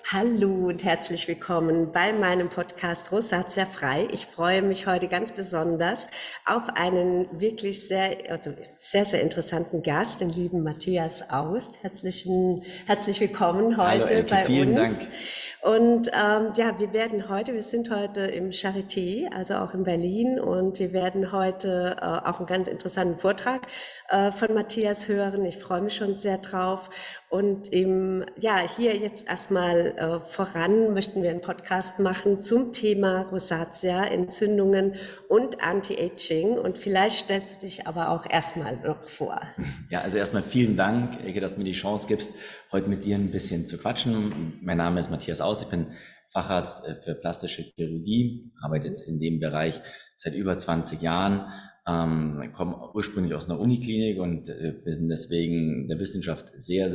Hallo und herzlich willkommen bei meinem Podcast Rosatia frei. Ich freue mich heute ganz besonders auf einen wirklich sehr interessanten Gast, den lieben Matthias Aust. Herzlich willkommen Hallo heute Elke, bei vielen Dank. uns. Und ja, wir sind heute im Charité, also auch in Berlin, und wir werden heute auch einen ganz interessanten Vortrag von Matthias hören. Ich freue mich schon sehr drauf. Und hier jetzt erstmal voran möchten wir einen Podcast machen zum Thema Rosatia, Entzündungen und Anti-Aging. Und vielleicht stellst du dich aber auch erstmal noch vor. Ja, also erstmal vielen Dank, Elke, dass du mir die Chance gibst, heute mit dir ein bisschen zu quatschen. Mein Name ist Matthias Aust, ich bin Facharzt für plastische Chirurgie, arbeite jetzt in dem Bereich seit über 20 Jahren. Ich komme ursprünglich aus einer Uniklinik und bin deswegen der Wissenschaft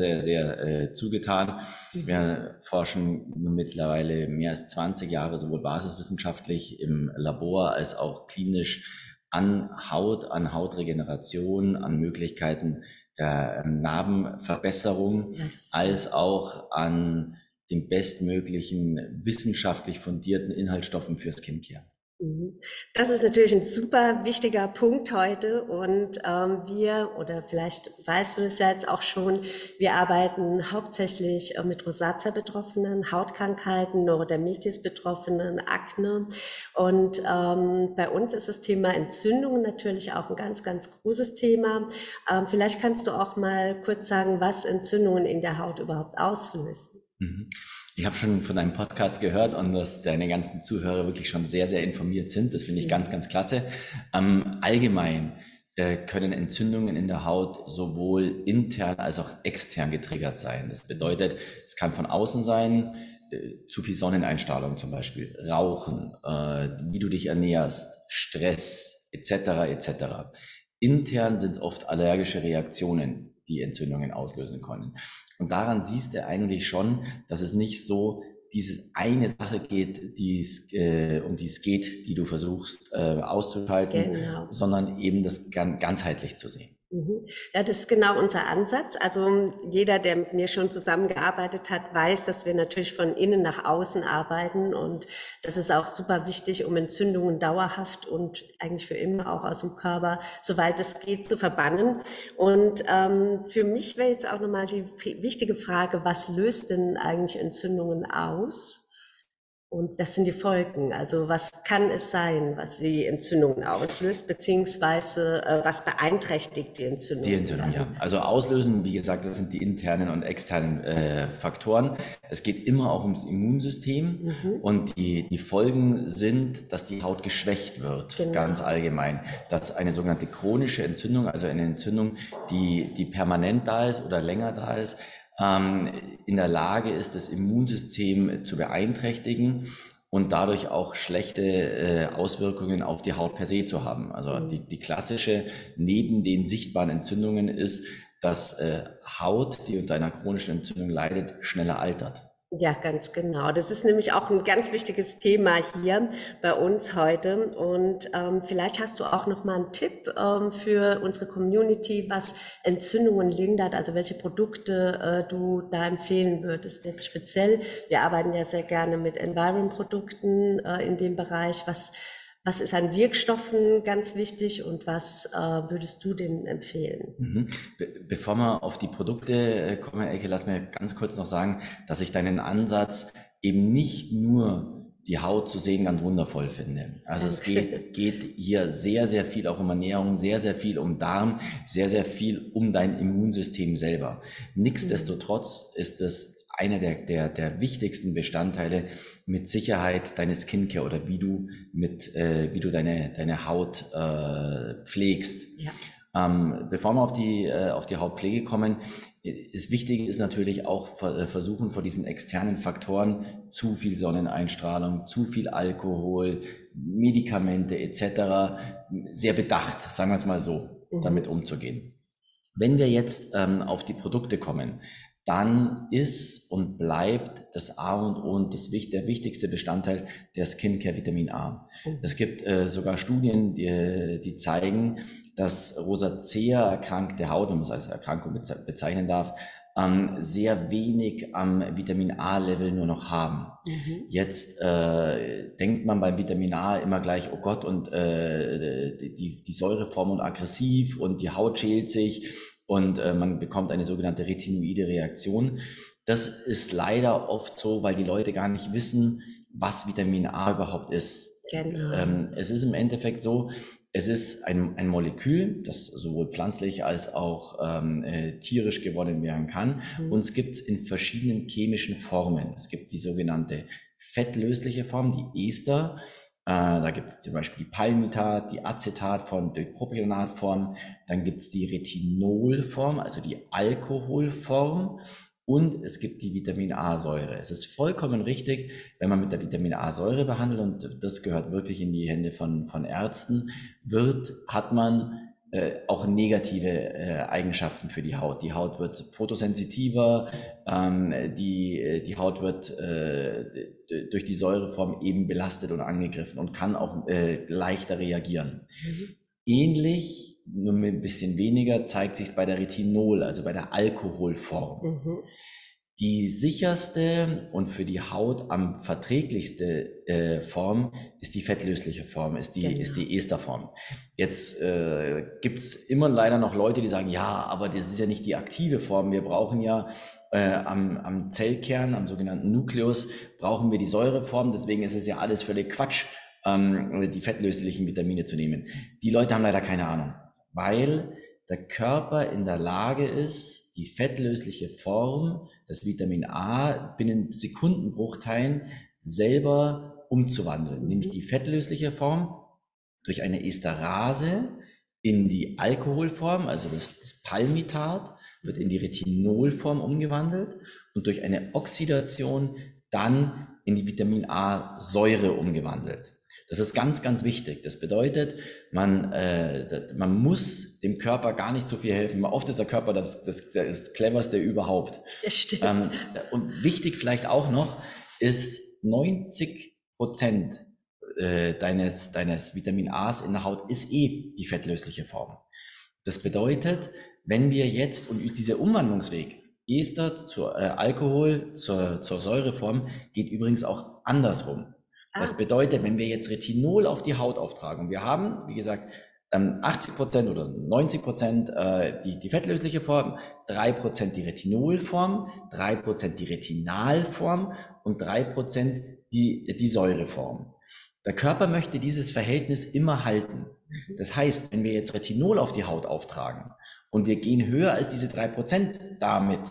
sehr zugetan. Wir forschen mittlerweile mehr als 20 Jahre sowohl basiswissenschaftlich im Labor als auch klinisch an Haut, an Hautregeneration, an Möglichkeiten der Narbenverbesserung, als auch an den bestmöglichen wissenschaftlich fundierten Inhaltsstoffen für Skincare. Das ist natürlich ein super wichtiger Punkt heute und oder vielleicht weißt du es ja jetzt auch schon, wir arbeiten hauptsächlich mit Rosacea-Betroffenen, Hautkrankheiten, Neurodermitis-Betroffenen, Akne und bei uns ist das Thema Entzündungen natürlich auch ein ganz großes Thema. Vielleicht kannst du auch mal kurz sagen, was Entzündungen in der Haut überhaupt auslösen. Ich habe schon von deinem Podcast gehört und dass deine ganzen Zuhörer wirklich schon sehr informiert sind. Das finde ich ganz klasse. Allgemein können Entzündungen in der Haut sowohl intern als auch extern getriggert sein. Das bedeutet, es kann von außen sein, zu viel Sonneneinstrahlung zum Beispiel, Rauchen, wie du dich ernährst, Stress etc. Intern sind es oft allergische Reaktionen, die Entzündungen auslösen können. Und daran siehst du eigentlich schon, dass es nicht so diese eine Sache geht, um die es geht, die du versuchst auszuschalten, sondern eben das ganzheitlich zu sehen. Ja, das ist genau unser Ansatz. Also jeder, der mit mir schon zusammengearbeitet hat, weiß, dass wir natürlich von innen nach außen arbeiten und das ist auch super wichtig, um Entzündungen dauerhaft und eigentlich für immer auch aus dem Körper, soweit es geht, zu verbannen. Und für mich wäre jetzt auch nochmal die wichtige Frage, was löst denn eigentlich Entzündungen aus? Und das sind die Folgen. Also was kann es sein, was die Entzündungen auslöst, beziehungsweise was beeinträchtigt die Entzündung? Die Entzündung, ja. Also auslösen, wie gesagt, das sind die internen und externen Faktoren. Es geht immer auch ums Immunsystem und die Folgen sind, dass die Haut geschwächt wird, ganz allgemein. Dass eine sogenannte chronische Entzündung, also eine Entzündung, die permanent da ist oder länger da ist, in der Lage ist, das Immunsystem zu beeinträchtigen und dadurch auch schlechte Auswirkungen auf die Haut per se zu haben. Also die klassische neben den sichtbaren Entzündungen ist, dass Haut, die unter einer chronischen Entzündung leidet, schneller altert. Ja, ganz genau. Das ist nämlich auch ein ganz wichtiges Thema hier bei uns heute. Und vielleicht hast du auch noch mal einen Tipp für unsere Community, was Entzündungen lindert, also welche Produkte du da empfehlen würdest. Jetzt speziell, wir arbeiten ja sehr gerne mit Environ-Produkten in dem Bereich. Was ist an Wirkstoffen ganz wichtig und was würdest du denen empfehlen? Bevor wir auf die Produkte kommen, Elke, lass mir ganz kurz noch sagen, dass ich deinen Ansatz eben nicht nur die Haut zu sehen ganz wundervoll finde. Also es geht hier sehr viel auch um Ernährung, sehr viel um Darm, sehr viel um dein Immunsystem selber. Nichtsdestotrotz ist es einer der wichtigsten Bestandteile mit Sicherheit deine Skincare oder wie du deine Haut pflegst. Ja. Bevor wir auf die Hautpflege kommen, ist wichtig ist natürlich auch versuchen vor diesen externen Faktoren, zu viel Sonneneinstrahlung, zu viel Alkohol, Medikamente etc. sehr bedacht, sagen wir es mal so, damit umzugehen. Wenn wir jetzt auf die Produkte kommen, dann ist und bleibt das A und O und der wichtigste Bestandteil der Skincare Vitamin A. Es gibt sogar Studien, die zeigen, dass Rosacea erkrankte Haut, wenn man es als Erkrankung bezeichnen darf, sehr wenig am Vitamin A-Level nur noch haben. Jetzt denkt man beim Vitamin A immer gleich, oh Gott, und die Säureform und aggressiv und die Haut schält sich und man bekommt eine sogenannte retinoide Reaktion. Das ist leider oft so, weil die Leute gar nicht wissen, was Vitamin A überhaupt ist. Genau. Es ist im Endeffekt so, es ist ein Molekül, das sowohl pflanzlich als auch tierisch gewonnen werden kann. Und es gibt es in verschiedenen chemischen Formen. Es gibt die sogenannte fettlösliche Form, die Ester. Da gibt es zum Beispiel die Palmitat, die Acetatform, die Propionatform. Dann gibt es die Retinolform, also die Alkoholform. Und es gibt die Vitamin-A-Säure. Es ist vollkommen richtig, wenn man mit der Vitamin-A-Säure behandelt, und das gehört wirklich in die Hände von Ärzten, hat man auch negative Eigenschaften für die Haut. Die Haut wird photosensitiver, die Haut wird durch die Säureform eben belastet und angegriffen und kann auch leichter reagieren. Ähnlich, nur mit ein bisschen weniger, zeigt sich es bei der Retinol, also bei der Alkoholform. Die sicherste und für die Haut am verträglichste Form ist die fettlösliche Form, ist die Esterform. Jetzt gibt es immer leider noch Leute, die sagen, ja, aber das ist ja nicht die aktive Form. Wir brauchen ja am Zellkern, am sogenannten Nukleus, brauchen wir die Säureform. Deswegen ist es ja alles völlig Quatsch, die fettlöslichen Vitamine zu nehmen. Die Leute haben leider keine Ahnung, weil der Körper in der Lage ist, die fettlösliche Form, das Vitamin A, binnen Sekundenbruchteilen selber umzuwandeln. Nämlich die fettlösliche Form durch eine Esterase in die Alkoholform, also das Palmitat, wird in die Retinolform umgewandelt und durch eine Oxidation dann in die Vitamin A-Säure umgewandelt. Das ist ganz, ganz wichtig. Das bedeutet, man muss dem Körper gar nicht so viel helfen. Oft ist der Körper das Cleverste überhaupt. Das stimmt. Und wichtig vielleicht auch noch ist, 90% deines Vitamin A's in der Haut ist die fettlösliche Form. Das bedeutet, wenn wir jetzt, und dieser Umwandlungsweg, Ester zu Alkohol zur Säureform, geht übrigens auch andersrum. Das bedeutet, wenn wir jetzt Retinol auf die Haut auftragen, und wir haben, wie gesagt, 80% oder 90% die fettlösliche Form, 3% die Retinolform, 3% die Retinalform und 3% die Säureform. Der Körper möchte dieses Verhältnis immer halten. Das heißt, wenn wir jetzt Retinol auf die Haut auftragen und wir gehen höher als diese 3% damit,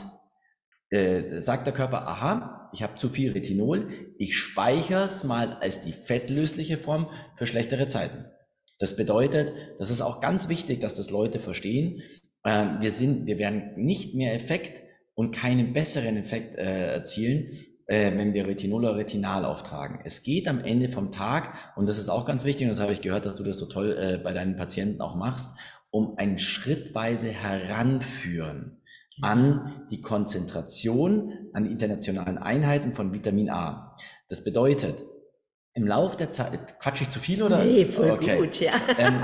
sagt der Körper, aha, ich habe zu viel Retinol, ich speichere es mal als die fettlösliche Form für schlechtere Zeiten. Das bedeutet, das ist auch ganz wichtig, dass das Leute verstehen, wir werden nicht mehr Effekt und keinen besseren Effekt erzielen, wenn wir Retinol oder Retinal auftragen. Es geht am Ende vom Tag, und das ist auch ganz wichtig, und das habe ich gehört, dass du das so toll bei deinen Patienten auch machst, um ein schrittweise Heranführen an die Konzentration an internationalen Einheiten von Vitamin A. Das bedeutet, im Lauf der Zeit, quatsche ich zu viel oder? Nee, voll gut, ja.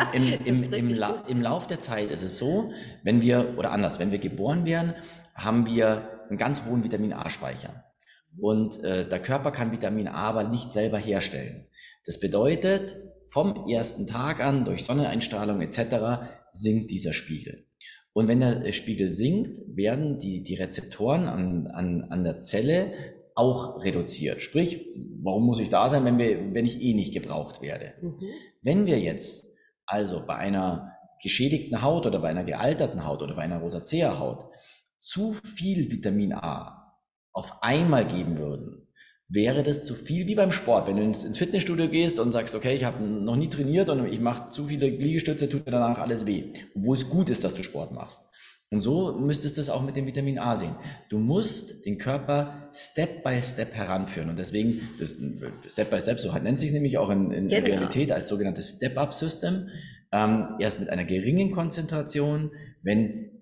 Im Lauf der Zeit ist es so, wenn wir geboren werden, haben wir einen ganz hohen Vitamin A-Speicher. Und der Körper kann Vitamin A aber nicht selber herstellen. Das bedeutet, vom ersten Tag an, durch Sonneneinstrahlung etc., sinkt dieser Spiegel. Und wenn der Spiegel sinkt, werden die Rezeptoren an der Zelle auch reduziert. Sprich, warum muss ich da sein, wenn ich eh nicht gebraucht werde? Wenn wir jetzt also bei einer geschädigten Haut oder bei einer gealterten Haut oder bei einer Rosacea-Haut zu viel Vitamin A auf einmal geben würden, wäre das zu viel wie beim Sport. Wenn du ins Fitnessstudio gehst und sagst, okay, ich habe noch nie trainiert und ich mache zu viele Liegestütze, tut mir danach alles weh. Obwohl es gut ist, dass du Sport machst. Und so müsstest du es auch mit dem Vitamin A sehen. Du musst den Körper Step by Step heranführen. Und deswegen, Step by Step, so nennt sich es nämlich auch in der Realität als sogenanntes Step-Up-System. Erst mit einer geringen Konzentration, wenn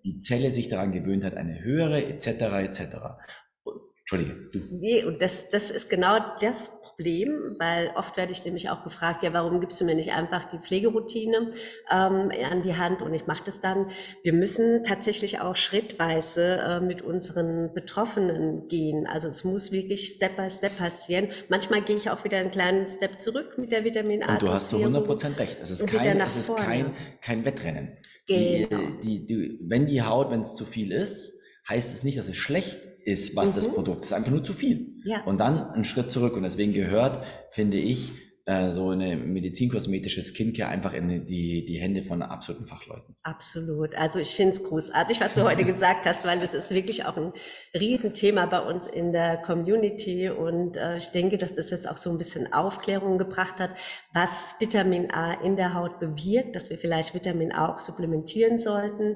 die Zelle sich daran gewöhnt hat, eine höhere etc. etc. Entschuldige, du. Nee, und das ist genau das Problem, weil oft werde ich nämlich auch gefragt, ja, warum gibst du mir nicht einfach die Pflegeroutine an die Hand und ich mache das dann. Wir müssen tatsächlich auch schrittweise mit unseren Betroffenen gehen. Also es muss wirklich Step by Step passieren. Manchmal gehe ich auch wieder einen kleinen Step zurück mit der Vitamin A. Und du hast zu 100% recht. Es ist kein Wettrennen. Genau. Wenn die Haut, wenn es zu viel ist, heißt es nicht, dass es schlecht ist, was das Produkt ist, einfach nur zu viel. Ja. Und dann einen Schritt zurück. Und deswegen gehört, finde ich, so eine medizinkosmetische Skincare einfach in die Hände von absoluten Fachleuten. Absolut. Also ich finde es großartig, was du heute gesagt hast, weil es ist wirklich auch ein Riesenthema bei uns in der Community. Und ich denke, dass das jetzt auch so ein bisschen Aufklärung gebracht hat, was Vitamin A in der Haut bewirkt, dass wir vielleicht Vitamin A auch supplementieren sollten.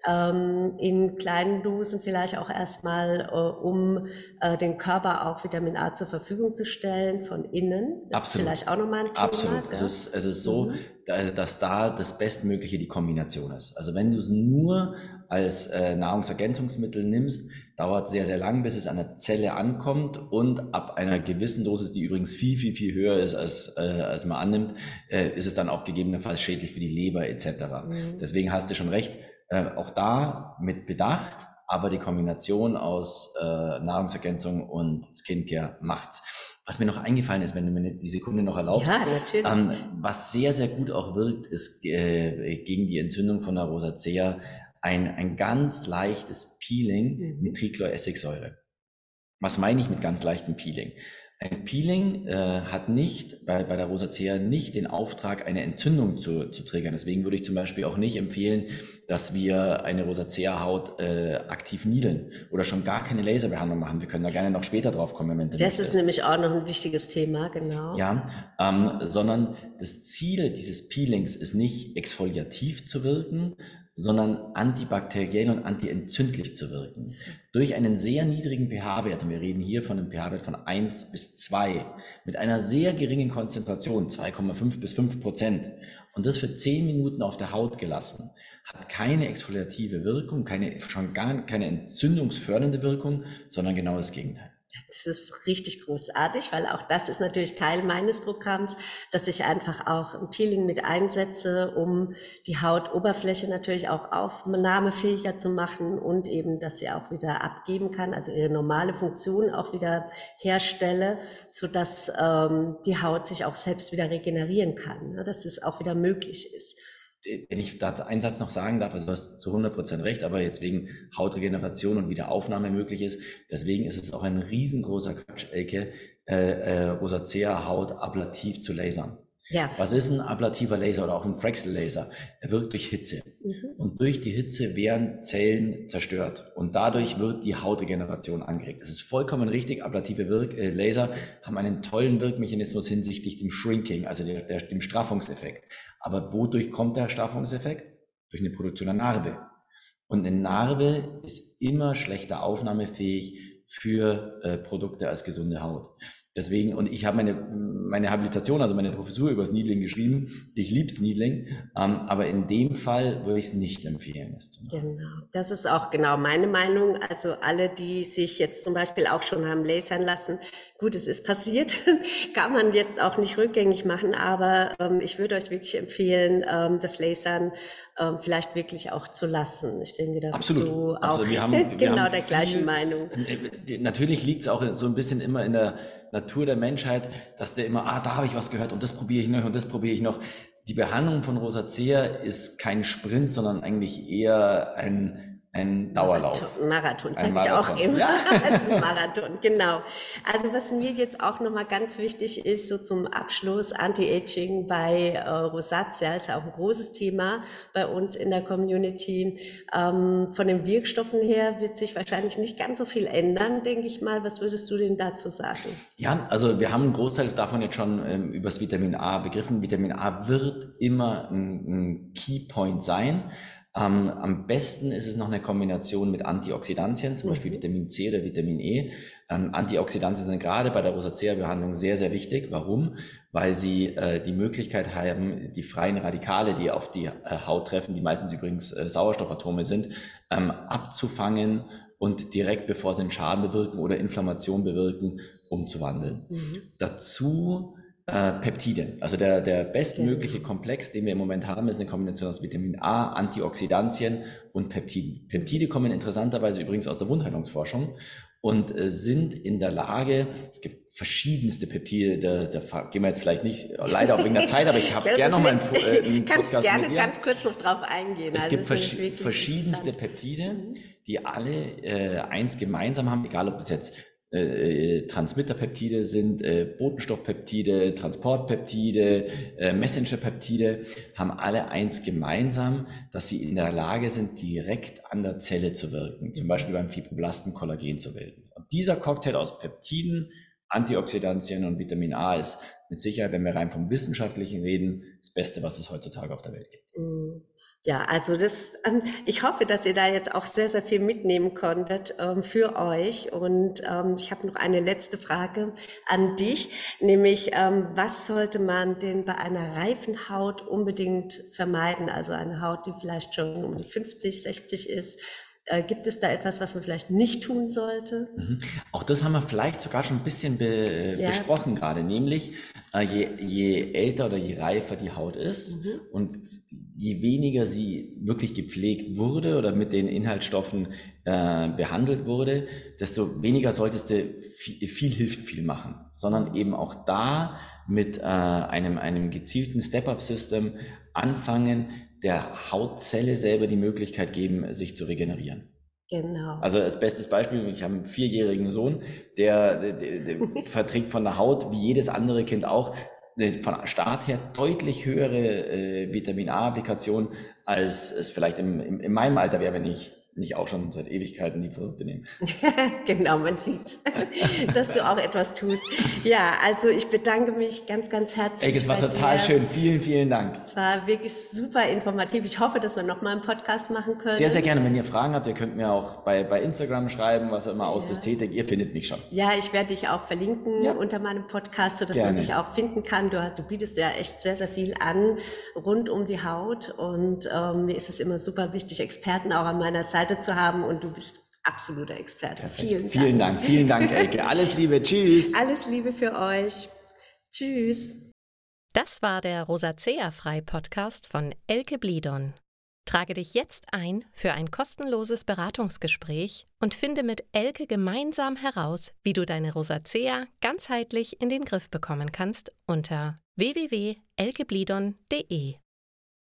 In kleinen Dosen vielleicht auch erstmal, um den Körper auch Vitamin A zur Verfügung zu stellen von innen. Das Absolut. ist vielleicht auch nochmal ein Thema. Absolut. Es ist so, dass da das Bestmögliche die Kombination ist. Also wenn du es nur als Nahrungsergänzungsmittel nimmst, dauert sehr, sehr lang, bis es an der Zelle ankommt und ab einer gewissen Dosis, die übrigens viel, viel, viel höher ist, als man annimmt, ist es dann auch gegebenenfalls schädlich für die Leber etc. Deswegen hast du schon recht, auch da mit Bedacht, aber die Kombination aus Nahrungsergänzung und Skincare macht's. Was mir noch eingefallen ist, wenn du mir die Sekunde noch erlaubst, Ja, natürlich. was sehr, sehr gut auch wirkt, ist gegen die Entzündung von der Rosacea ein ganz leichtes Peeling mit Trichlor-Essigsäure. Was meine ich mit ganz leichtem Peeling? Ein Peeling hat nicht bei der Rosacea nicht den Auftrag, eine Entzündung zu triggern. Deswegen würde ich zum Beispiel auch nicht empfehlen, dass wir eine Rosacea-Haut aktiv niedeln oder schon gar keine Laserbehandlung machen. Wir können da gerne noch später drauf kommen. Wenn Das ist nämlich auch noch ein wichtiges Thema, genau. Ja, sondern das Ziel dieses Peelings ist nicht exfoliativ zu wirken, sondern antibakteriell und antientzündlich zu wirken. Durch einen sehr niedrigen pH-Wert, und wir reden hier von einem pH-Wert von 1 bis 2, mit einer sehr geringen Konzentration, 2,5 bis 5%, und das für 10 Minuten auf der Haut gelassen, hat keine exfoliative Wirkung, schon gar keine entzündungsfördernde Wirkung, sondern genau das Gegenteil. Das ist richtig großartig, weil auch das ist natürlich Teil meines Programms, dass ich einfach auch ein Peeling mit einsetze, um die Hautoberfläche natürlich auch aufnahmefähiger zu machen und eben, dass sie auch wieder abgeben kann, also ihre normale Funktion auch wieder herstelle, sodass die Haut sich auch selbst wieder regenerieren kann, ne, dass es auch wieder möglich ist. Wenn ich da einen Satz noch sagen darf, also du hast zu 100% recht, aber jetzt wegen Hautregeneration und Wiederaufnahme möglich ist, deswegen ist es auch ein riesengroßer Quatsch, Elke, Rosacea-Haut ablativ zu lasern. Ja. Was ist ein ablativer Laser oder auch ein Fraxel-Laser? Er wirkt durch Hitze. Und durch die Hitze werden Zellen zerstört. Und dadurch wird die Hautregeneration angeregt. Das ist vollkommen richtig. Ablative Laser haben einen tollen Wirkmechanismus hinsichtlich dem Shrinking, also dem Straffungseffekt. Aber wodurch kommt der Straffungseffekt? Durch eine Produktion der Narbe. Und eine Narbe ist immer schlechter aufnahmefähig für Produkte als gesunde Haut. Deswegen, und ich habe meine Habilitation, also meine Professur über das Needling geschrieben. Ich lieb's Needling, aber in dem Fall würde ich es nicht empfehlen, es zu machen. Genau, das ist auch genau meine Meinung. Also alle, die sich jetzt zum Beispiel auch schon haben lasern lassen, gut, es ist passiert, kann man jetzt auch nicht rückgängig machen, aber ich würde euch wirklich empfehlen, das Lasern vielleicht wirklich auch zu lassen. Ich denke, da bist du auch wir haben genau der gleichen Meinung. Natürlich liegt es auch so ein bisschen immer in der Natur der Menschheit, dass der immer, da habe ich was gehört und das probiere ich noch und das probiere ich noch. Die Behandlung von Rosacea ist kein Sprint, sondern eigentlich eher ein Dauerlauf. Marathon, sage ich auch immer. Ja. Das ist ein Marathon, genau. Also was mir jetzt auch nochmal ganz wichtig ist, so zum Abschluss, Anti-Aging bei Rosacea ist ja auch ein großes Thema bei uns in der Community. Von den Wirkstoffen her wird sich wahrscheinlich nicht ganz so viel ändern, denke ich mal. Was würdest du denn dazu sagen? Ja, also wir haben einen Großteil davon jetzt schon über das Vitamin A begriffen. Vitamin A wird immer ein Keypoint sein. Am besten ist es noch eine Kombination mit Antioxidantien, zum Beispiel Vitamin C oder Vitamin E. Antioxidantien sind gerade bei der Rosacea-Behandlung sehr, sehr wichtig. Warum? Weil sie die Möglichkeit haben, die freien Radikale, die auf die Haut treffen, die meistens übrigens Sauerstoffatome sind, abzufangen und direkt, bevor sie einen Schaden bewirken oder Inflammation bewirken, umzuwandeln. Dazu Peptide. Also der bestmögliche Komplex, den wir im Moment haben, ist eine Kombination aus Vitamin A, Antioxidantien und Peptiden. Peptide kommen interessanterweise übrigens aus der Wundheilungsforschung und sind in der Lage, es gibt verschiedenste Peptide, da gehen wir jetzt vielleicht nicht, leider auch wegen der Zeit, aber ich habe gerne noch mal einen Podcast kannst gerne mit dir. Ganz kurz noch drauf eingehen. Es gibt verschiedenste Peptide, die alle eins gemeinsam haben, egal ob das jetzt Transmitterpeptide sind, Botenstoffpeptide, Transportpeptide, Messengerpeptide, haben alle eins gemeinsam, dass sie in der Lage sind, direkt an der Zelle zu wirken, zum Beispiel beim Fibroblasten Kollagen zu bilden. Und dieser Cocktail aus Peptiden, Antioxidantien und Vitamin A ist mit Sicherheit, wenn wir rein vom Wissenschaftlichen reden, das Beste, was es heutzutage auf der Welt gibt. Ja, also ich hoffe, dass ihr da jetzt auch sehr, sehr viel mitnehmen konntet für euch. Und ich habe noch eine letzte Frage an dich, nämlich was sollte man denn bei einer reifen Haut unbedingt vermeiden? Also eine Haut, die vielleicht schon um die 50, 60 ist. Gibt es da etwas, was man vielleicht nicht tun sollte? Auch das haben wir vielleicht sogar schon ein bisschen besprochen gerade, nämlich je älter oder je reifer die Haut ist und je weniger sie wirklich gepflegt wurde oder mit den Inhaltsstoffen behandelt wurde, desto weniger solltest du viel hilft viel machen, sondern eben auch da mit einem gezielten Step-Up-System anfangen, der Hautzelle selber die Möglichkeit geben, sich zu regenerieren. Genau. Also als bestes Beispiel, ich habe einen 4-jährigen Sohn, der verträgt von der Haut, wie jedes andere Kind auch, von Start her deutlich höhere Vitamin-A-Applikation, als es vielleicht in meinem Alter wäre, wenn ich auch schon seit Ewigkeiten die Produkte nehme. Genau, man sieht's, dass du auch etwas tust. Ja, also ich bedanke mich ganz, ganz herzlich. Es war total schön. Vielen, vielen Dank. Es war wirklich super informativ. Ich hoffe, dass wir nochmal einen Podcast machen können. Sehr, sehr gerne. Wenn ihr Fragen habt, ihr könnt mir auch bei Instagram schreiben, was auch immer aus Ästhetik. Ihr findet mich schon. Ja, ich werde dich auch verlinken unter meinem Podcast, sodass man dich auch finden kann. Du bietest ja echt sehr, sehr viel an rund um die Haut. Und mir ist es immer super wichtig, Experten auch an meiner Seite zu haben, und du bist absoluter Experte. Perfekt. Vielen Dank, Elke. Alles Liebe, tschüss. Alles Liebe für euch. Tschüss. Das war der Rosacea-Frei-Podcast von Elke Blidon. Trage dich jetzt ein für ein kostenloses Beratungsgespräch und finde mit Elke gemeinsam heraus, wie du deine Rosacea ganzheitlich in den Griff bekommen kannst unter www.elkeblidon.de.